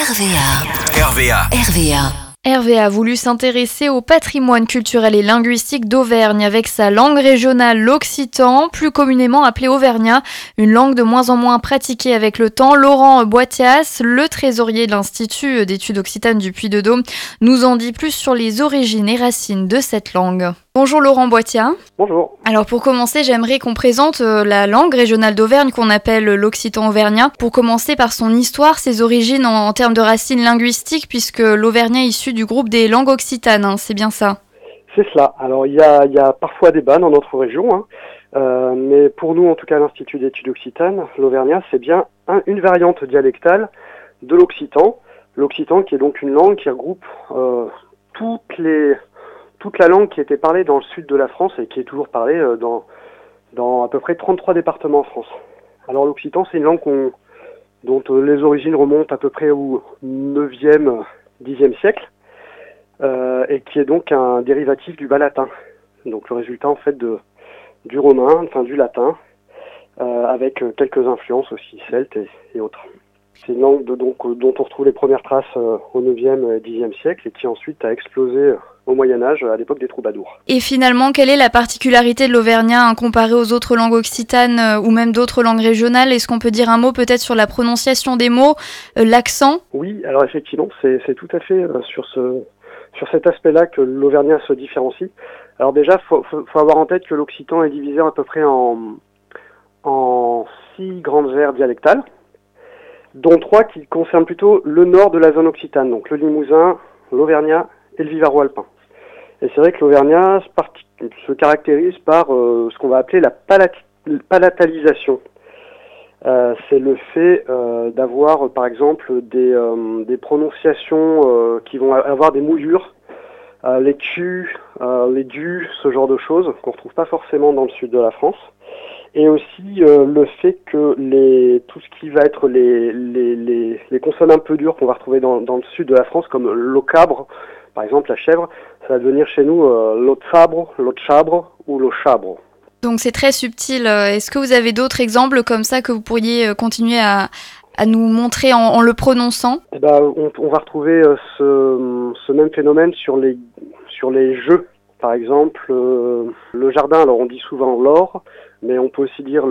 RVA. Hervé a voulu s'intéresser au patrimoine culturel et linguistique d'Auvergne avec sa langue régionale, l'occitan, plus communément appelé auvergnat, une langue de moins en moins pratiquée avec le temps. Laurent Boitias, le trésorier de l'Institut d'études occitanes du Puy-de-Dôme, nous en dit plus sur les origines et racines de cette langue. Bonjour Laurent Boitias. Bonjour. Alors pour commencer, j'aimerais qu'on présente la langue régionale d'Auvergne qu'on appelle l'occitan auvergnat. Pour commencer par son histoire, ses origines en termes de racines linguistiques, puisque l'auvergnat est issu du groupe des langues occitanes, hein, c'est bien ça? C'est cela. Alors il y a parfois débat dans notre région, mais pour nous, en tout cas l'Institut d'études occitanes, l'auvergnat, c'est bien une variante dialectale de l'occitan. L'occitan qui est donc une langue qui regroupe toute la langue qui était parlée dans le sud de la France et qui est toujours parlée dans à peu près 33 départements en France. Alors l'occitan, c'est une langue dont les origines remontent à peu près au 9e, 10e siècle, et qui est donc un dérivatif du bas latin. Donc le résultat en fait du romain, enfin du latin, avec quelques influences aussi celtes et autres. C'est une langue dont on retrouve les premières traces au 9e et 10e siècle et qui ensuite a explosé au Moyen-Âge, à l'époque des troubadours. Et finalement, quelle est la particularité de l'auvergnat comparée aux autres langues occitanes ou même d'autres langues régionales? Est-ce qu'on peut dire un mot peut-être sur la prononciation des mots, l'accent? Oui, alors effectivement, c'est tout à fait sur cet aspect-là que l'auvergnat se différencie. Alors déjà, faut avoir en tête que l'occitan est divisé à peu près en 6 grandes aires dialectales, dont 3 qui concernent plutôt le nord de la zone occitane, donc le Limousin, l'Auvergnat et le Vivarois-Alpin. Et c'est vrai que l'Auvergnat se caractérise par ce qu'on va appeler la palatalisation. C'est le fait d'avoir, par exemple, des prononciations qui vont avoir des moulures, les Q, les du, ce genre de choses qu'on ne retrouve pas forcément dans le sud de la France. Et aussi le fait que tout ce qui va être les consonnes un peu dures qu'on va retrouver dans le sud de la France, comme l'ocabre, par exemple la chèvre, ça va devenir chez nous l'otsabre, l'otchabre ou l'ochabre. Donc c'est très subtil. Est-ce que vous avez d'autres exemples comme ça que vous pourriez continuer à nous montrer en le prononçant? Eh ben, on va retrouver ce même phénomène sur les jeux. Par exemple, le jardin, alors on dit souvent l'or, mais on peut aussi dire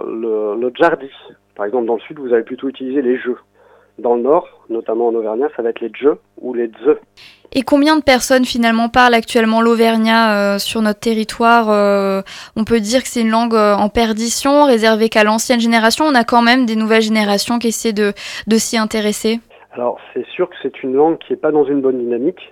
le jardi. Par exemple, dans le sud, vous allez plutôt utiliser les jeux. Dans le nord, notamment en auvergnat, ça va être les djeux ou les dze. Et combien de personnes finalement parlent actuellement l'auvergnat sur notre territoire? On peut dire que c'est une langue en perdition, réservée qu'à l'ancienne génération. On a quand même des nouvelles générations qui essaient de s'y intéresser. Alors, c'est sûr que c'est une langue qui n'est pas dans une bonne dynamique.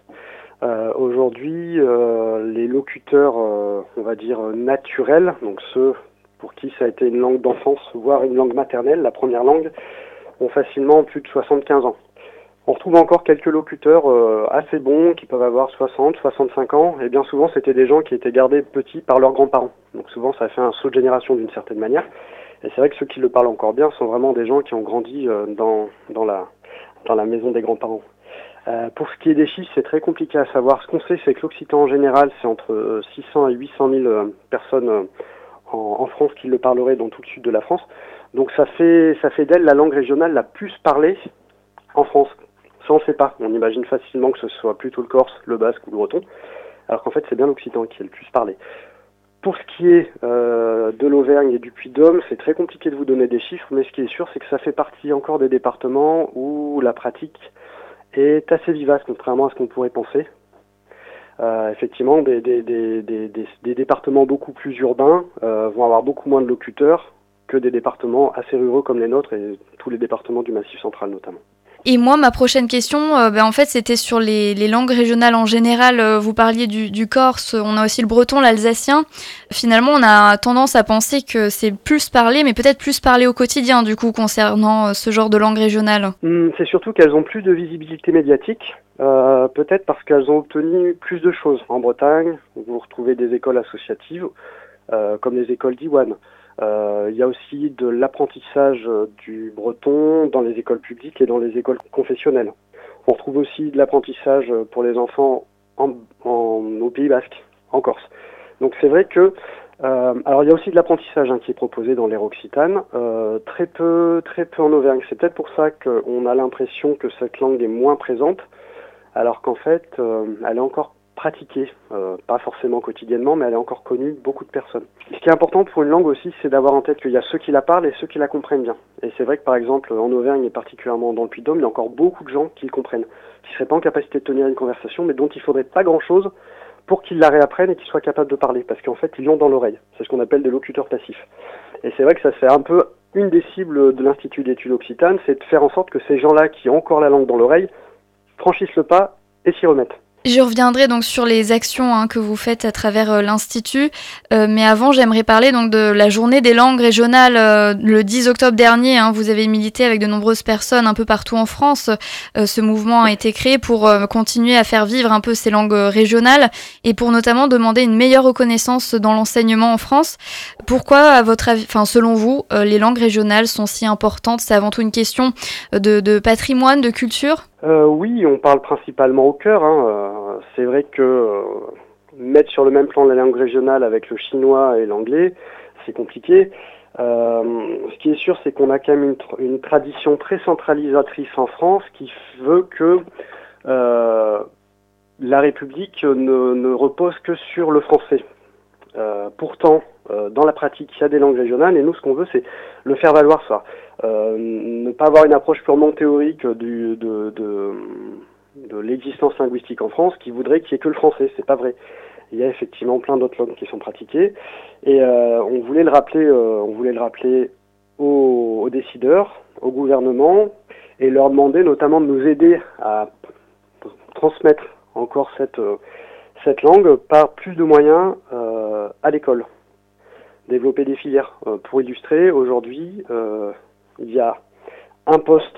Aujourd'hui, les locuteurs, on va dire naturels, donc ceux pour qui ça a été une langue d'enfance, voire une langue maternelle, la première langue, ont facilement plus de 75 ans. On retrouve encore quelques locuteurs assez bons, qui peuvent avoir 60, 65 ans, et bien souvent c'était des gens qui étaient gardés petits par leurs grands-parents. Donc souvent ça fait un saut de génération d'une certaine manière. Et c'est vrai que ceux qui le parlent encore bien sont vraiment des gens qui ont grandi dans la maison des grands-parents. Pour ce qui est des chiffres, c'est très compliqué à savoir. Ce qu'on sait, c'est que l'occitan en général, c'est entre 600 et 800 000 personnes en France qui le parleraient dans tout le sud de la France. Donc ça fait d'elle la langue régionale la plus parlée en France. Ça, on ne sait pas. On imagine facilement que ce soit plutôt le corse, le basque ou le breton, alors qu'en fait, c'est bien l'occitan qui est le plus parlé. Pour ce qui est de l'Auvergne et du Puy-de-Dôme, c'est très compliqué de vous donner des chiffres, mais ce qui est sûr, c'est que ça fait partie encore des départements où la pratique est assez vivace, contrairement à ce qu'on pourrait penser. Effectivement, des départements beaucoup plus urbains vont avoir beaucoup moins de locuteurs que des départements assez ruraux comme les nôtres et tous les départements du Massif central notamment. Et moi, ma prochaine question, en fait, c'était sur les langues régionales en général. Vous parliez du corse, on a aussi le breton, l'alsacien. Finalement, on a tendance à penser que c'est plus parlé, mais peut-être plus parlé au quotidien, du coup, concernant ce genre de langue régionale. C'est surtout qu'elles ont plus de visibilité médiatique, peut-être parce qu'elles ont obtenu plus de choses. En Bretagne, vous retrouvez des écoles associatives, comme les écoles d'Iwan. Il y a aussi de l'apprentissage du breton dans les écoles publiques et dans les écoles confessionnelles. On retrouve aussi de l'apprentissage pour les enfants au Pays Basque, en Corse. Donc c'est vrai que Alors il y a aussi de l'apprentissage qui est proposé dans l'ère occitane, très peu en Auvergne. C'est peut-être pour ça qu'on a l'impression que cette langue est moins présente, alors qu'en fait elle est encore pratiquée, pas forcément quotidiennement, mais elle est encore connue de beaucoup de personnes. Ce qui est important pour une langue aussi, c'est d'avoir en tête qu'il y a ceux qui la parlent et ceux qui la comprennent bien. Et c'est vrai que par exemple en Auvergne et particulièrement dans le Puy-de-Dôme, il y a encore beaucoup de gens qui le comprennent, qui ne seraient pas en capacité de tenir une conversation, mais dont il faudrait pas grand-chose pour qu'ils la réapprennent et qu'ils soient capables de parler, parce qu'en fait ils l'ont dans l'oreille. C'est ce qu'on appelle des locuteurs passifs. Et c'est vrai que ça c'est un peu une des cibles de l'Institut d'études occitanes, c'est de faire en sorte que ces gens-là qui ont encore la langue dans l'oreille franchissent le pas et s'y remettent. Je reviendrai donc sur les actions que vous faites à travers l'Institut, mais avant j'aimerais parler donc de la journée des langues régionales le 10 octobre dernier. Vous avez milité avec de nombreuses personnes un peu partout en France. Ce mouvement a été créé pour continuer à faire vivre un peu ces langues régionales et pour notamment demander une meilleure reconnaissance dans l'enseignement en France. Pourquoi, à votre avis, selon vous, les langues régionales sont si importantes? C'est avant tout une question de patrimoine, de culture? Oui, on parle principalement au cœur. C'est vrai que mettre sur le même plan la langue régionale avec le chinois et l'anglais, c'est compliqué. Ce qui est sûr, c'est qu'on a quand même une tradition très centralisatrice en France qui veut que la République ne repose que sur le français. Pourtant, dans la pratique, il y a des langues régionales et nous, ce qu'on veut, c'est le faire valoir ça. Ne pas avoir une approche purement théorique de l'existence linguistique en France qui voudrait qu'il n'y ait que le français. C'est pas vrai. Il y a effectivement plein d'autres langues qui sont pratiquées et on voulait le rappeler aux décideurs, au gouvernement et leur demander notamment de nous aider à transmettre encore cette langue par plus de moyens à l'école. Développer des filières. Pour illustrer, aujourd'hui, il y a un poste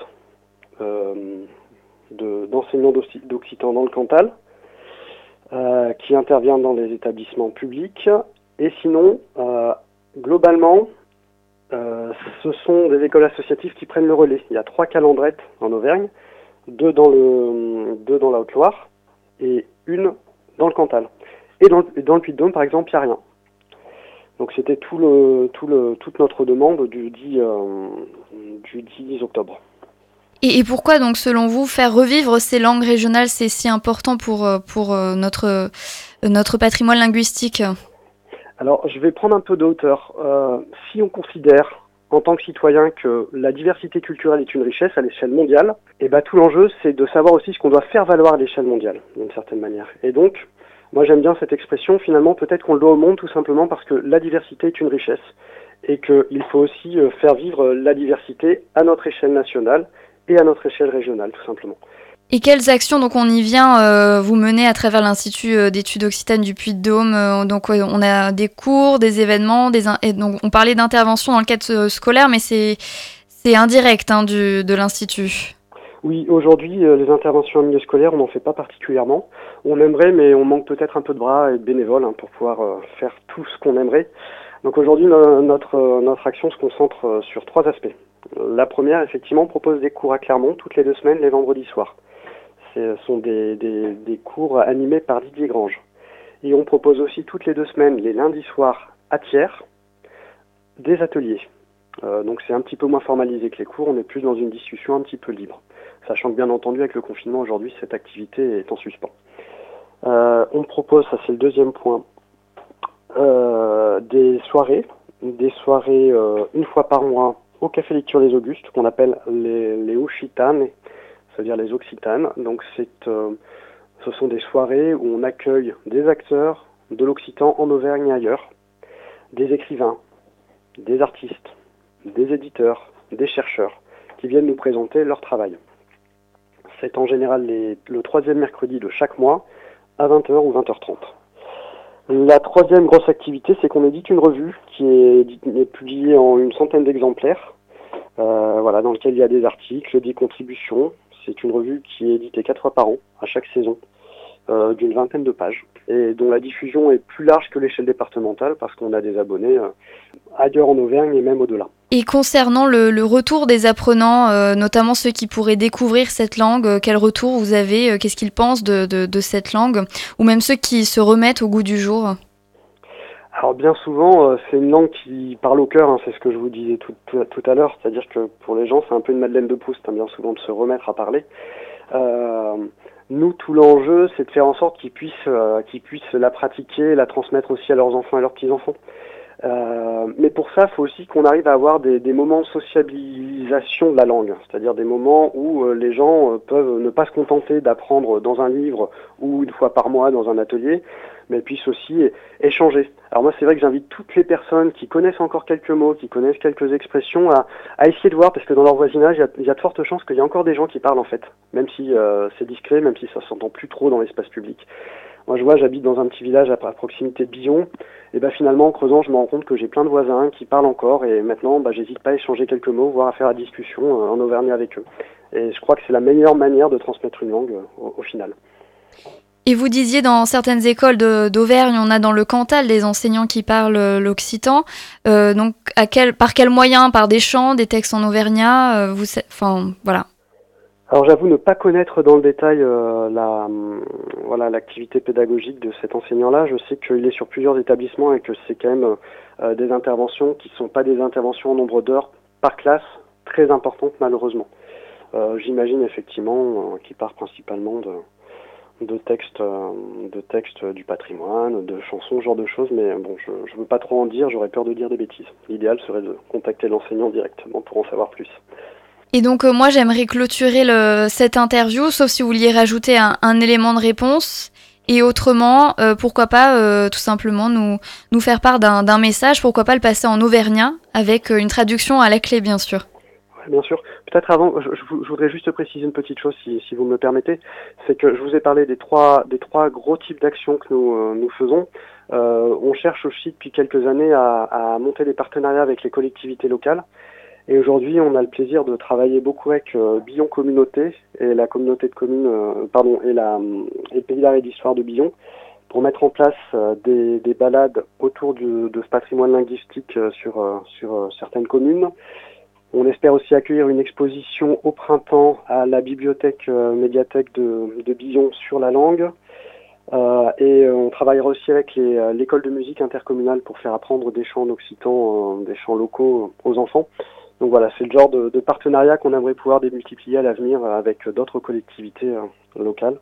d'enseignant d'occitan dans le Cantal qui intervient dans les établissements publics. Et sinon, globalement, ce sont des écoles associatives qui prennent le relais. Il y a 3 calendrettes en Auvergne, 2 dans la Haute-Loire et 1 dans le Cantal. Et dans le Puy-de-Dôme, par exemple, il n'y a rien. Donc c'était toute notre demande du 10 octobre. Et pourquoi donc selon vous faire revivre ces langues régionales c'est si important pour notre patrimoine linguistique? Alors je vais prendre un peu de hauteur. Si on considère en tant que citoyen que la diversité culturelle est une richesse à l'échelle mondiale, et tout l'enjeu c'est de savoir aussi ce qu'on doit faire valoir à l'échelle mondiale d'une certaine manière. Et donc moi j'aime bien cette expression, finalement peut-être qu'on le doit au monde tout simplement parce que la diversité est une richesse et qu'il faut aussi faire vivre la diversité à notre échelle nationale et à notre échelle régionale tout simplement. Et quelles actions, donc on y vient, vous menez à travers l'Institut d'études occitanes du Puy-de-Dôme? Donc on a des cours, des événements, et donc on parlait d'intervention dans le cadre scolaire, mais c'est indirect de l'Institut. Oui, aujourd'hui, les interventions en milieu scolaire, on n'en fait pas particulièrement. On aimerait, mais on manque peut-être un peu de bras et de bénévoles pour pouvoir faire tout ce qu'on aimerait. Donc aujourd'hui, notre action se concentre sur 3 aspects. La première, effectivement, propose des cours à Clermont toutes les 2 semaines, les vendredis soirs. Ce sont des cours animés par Didier Grange. Et on propose aussi toutes les 2 semaines, les lundis soirs à Thiers, des ateliers. Donc c'est un petit peu moins formalisé que les cours, on est plus dans une discussion un petit peu libre. Sachant que bien entendu avec le confinement aujourd'hui cette activité est en suspens. On propose, ça c'est le deuxième point, des soirées une fois par mois au Café Lecture Les Augustes qu'on appelle les Occitanes, c'est-à-dire les Occitanes. Donc ce sont des soirées où on accueille des acteurs de l'occitan en Auvergne et ailleurs, des écrivains, des artistes, des éditeurs, des chercheurs qui viennent nous présenter leur travail. C'est en général le 3e mercredi de chaque mois à 20h ou 20h30. La 3e grosse activité, c'est qu'on édite une revue qui est publiée en une centaine d'exemplaires, dans lequel il y a des articles, des contributions. C'est une revue qui est éditée 4 fois par an, à chaque saison, d'une 20aine de pages, et dont la diffusion est plus large que l'échelle départementale parce qu'on a des abonnés ailleurs en Auvergne et même au-delà. Et concernant le retour des apprenants, notamment ceux qui pourraient découvrir cette langue, quel retour vous avez? Qu'est-ce qu'ils pensent de cette langue? Ou même ceux qui se remettent au goût du jour? Alors bien souvent, c'est une langue qui parle au cœur, hein, c'est ce que je vous disais tout à l'heure, c'est-à-dire que pour les gens, c'est un peu une Madeleine de Proust, hein, bien souvent de se remettre à parler. Euh, Nous, tout l'enjeu, c'est de faire en sorte qu'ils puissent la pratiquer, la transmettre aussi à leurs enfants et leurs petits-enfants. Mais pour ça, il faut aussi qu'on arrive à avoir des moments de sociabilisation de la langue, c'est-à-dire des moments où les gens peuvent ne pas se contenter d'apprendre dans un livre ou une fois par mois dans un atelier, mais puissent aussi échanger. Alors moi, c'est vrai que j'invite toutes les personnes qui connaissent encore quelques mots, qui connaissent quelques expressions, à essayer de voir, parce que dans leur voisinage, il y a de fortes chances qu'il y ait encore des gens qui parlent en fait, même si c'est discret, même si ça s'entend plus trop dans l'espace public. Moi, je vois, j'habite dans un petit village à proximité de Billon. Et ben finalement, en creusant, je me rends compte que j'ai plein de voisins qui parlent encore. Et maintenant, j'hésite pas à échanger quelques mots, voire à faire la discussion en auvergnat avec eux. Et je crois que c'est la meilleure manière de transmettre une langue au final. Et vous disiez dans certaines écoles d'Auvergne, on a dans le Cantal des enseignants qui parlent l'occitan. Donc, par quel moyen? Par des chants, des textes en auvergnat enfin, voilà. Alors j'avoue ne pas connaître dans le détail voilà l'activité pédagogique de cet enseignant-là. Je sais qu'il est sur plusieurs établissements et que c'est quand même des interventions qui ne sont pas des interventions en nombre d'heures par classe très importantes malheureusement. J'imagine effectivement qu'il part principalement de textes du patrimoine, de chansons, ce genre de choses, mais bon, je ne veux pas trop en dire, j'aurais peur de dire des bêtises. L'idéal serait de contacter l'enseignant directement pour en savoir plus. Et donc, moi, j'aimerais clôturer cette interview, sauf si vous vouliez rajouter un élément de réponse. Et autrement, pourquoi pas tout simplement nous faire part d'un message, pourquoi pas le passer en auvergnat, avec une traduction à la clé, bien sûr. Bien sûr. Peut-être avant, je voudrais juste préciser une petite chose, si vous me le permettez. C'est que je vous ai parlé des trois gros types d'actions que nous faisons. On cherche aussi depuis quelques années à monter des partenariats avec les collectivités locales. Et aujourd'hui, on a le plaisir de travailler beaucoup avec Billon Communauté et la communauté de communes, et le Pays d'art et d'histoire de Billon, pour mettre en place des balades autour de ce patrimoine linguistique sur certaines communes. On espère aussi accueillir une exposition au printemps à la bibliothèque médiathèque de Billon sur la langue. Et on travaillera aussi avec l'école de musique intercommunale pour faire apprendre des chants en occitan, des chants locaux aux enfants. Donc voilà, c'est le genre de partenariat qu'on aimerait pouvoir démultiplier à l'avenir avec d'autres collectivités locales.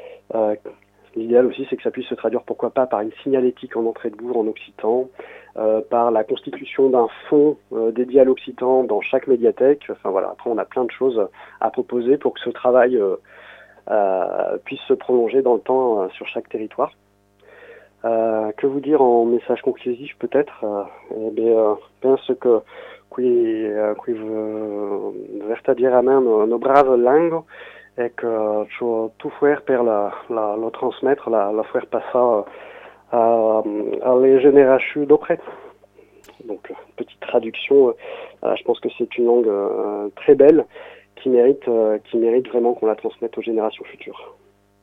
L'idéal aussi, c'est que ça puisse se traduire, pourquoi pas, par une signalétique en entrée de bourg en occitan, par la constitution d'un fonds dédié à l'occitan dans chaque médiathèque. Enfin voilà, après on a plein de choses à proposer pour que ce travail puisse se prolonger dans le temps sur chaque territoire. Que vous dire en message conclusif peut-être pense que qui vertadierament no brave langue et que tout faire pour la transmettre, la faire passer à les générations d'après. Donc petite traduction, je pense que c'est une langue très belle qui mérite vraiment qu'on la transmette aux générations futures.